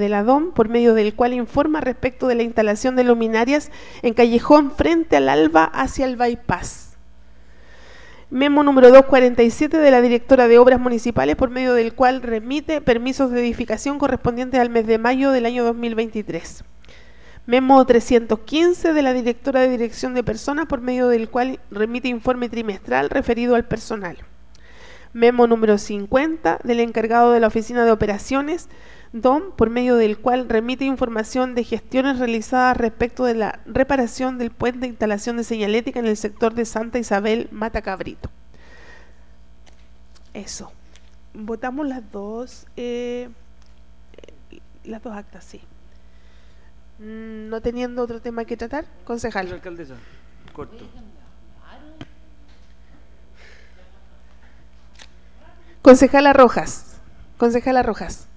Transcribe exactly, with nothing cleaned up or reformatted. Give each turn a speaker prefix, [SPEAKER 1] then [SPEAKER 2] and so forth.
[SPEAKER 1] de la D O M, por medio del cual informa respecto de la instalación de luminarias en callejón frente al Alba hacia el bypass. Memo número doscientos cuarenta y siete de la directora de Obras Municipales, por medio del cual remite permisos de edificación correspondientes al mes de mayo del año dos mil veintitrés. Memo trescientos quince de la directora de Dirección de Personas, por medio del cual remite informe trimestral referido al personal. Memo número cincuenta del encargado de la Oficina de Operaciones, D O M, por medio del cual remite información de gestiones realizadas respecto de la reparación del puente de instalación de señalética en el sector de Santa Isabel, Matacabrito. Eso. Votamos las dos, eh, las dos actas, sí. No teniendo otro tema que tratar, concejal.
[SPEAKER 2] La alcaldesa, corto.
[SPEAKER 1] Concejala Rojas. Concejala Rojas.